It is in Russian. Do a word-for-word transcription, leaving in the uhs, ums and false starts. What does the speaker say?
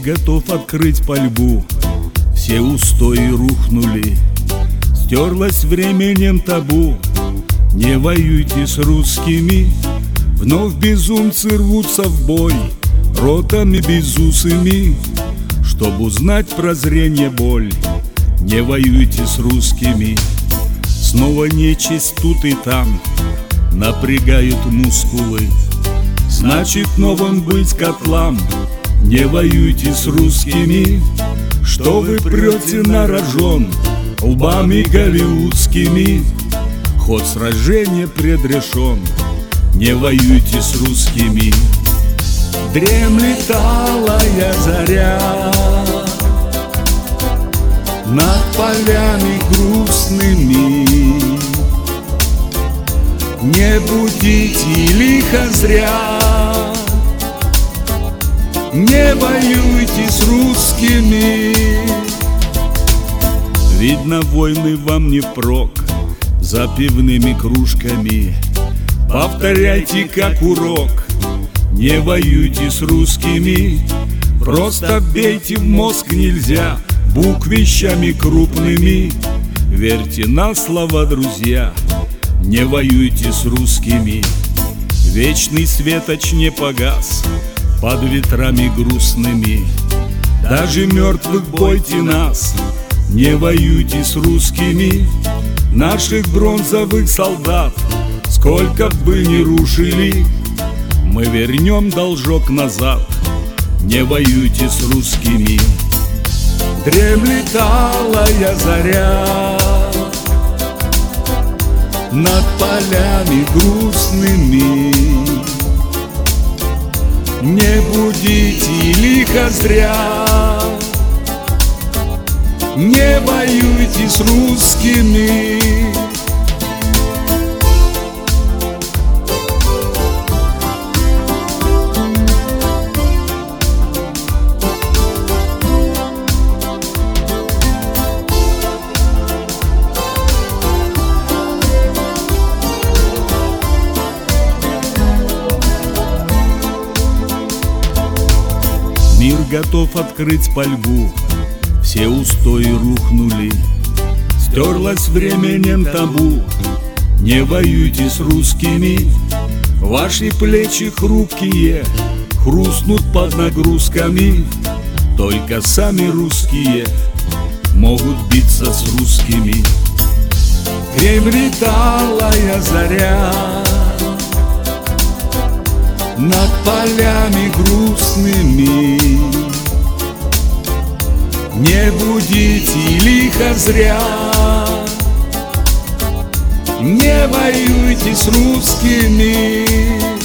готов открыть пальбу, все устои рухнули, стерлось временем табу. Не воюйте с русскими, вновь безумцы рвутся в бой, ротами безусыми, чтоб узнать прозрение боль. Не воюйте с русскими, снова нечисть тут и там напрягают мускулы, значит новым быть котлам. Не воюйте с русскими, что вы прете на рожон лбами голливудскими, ход сражения предрешен. Не воюйте с русскими. Дремлет алая заря над полями грустными, не будите лихо зря, не воюйте с русскими. Видно, войны вам не впрок, за пивными кружками повторяйте как урок. Не воюйте с русскими, просто бейте в мозг нельзя буквищами крупными. Верьте на слово, друзья, не воюйте с русскими. Вечный светоч не погас под ветрами грустными, даже мертвых бойте нас. Не воюйте с русскими, наших бронзовых солдат сколько бы ни рушили, мы вернем должок назад. Не воюйте с русскими. Дремлет алая заря над полями грустными, не будите лихо зря, не воюйте с русскими. Мир готов открыть пальбу, все устои рухнули, стерлось временем табу. Не воюйте с русскими, ваши плечи хрупкие хрустнут под нагрузками. Только сами русские могут биться с русскими. Дремлет алая заря над полями грустными, не будите лихо зря, не воюйте с русскими.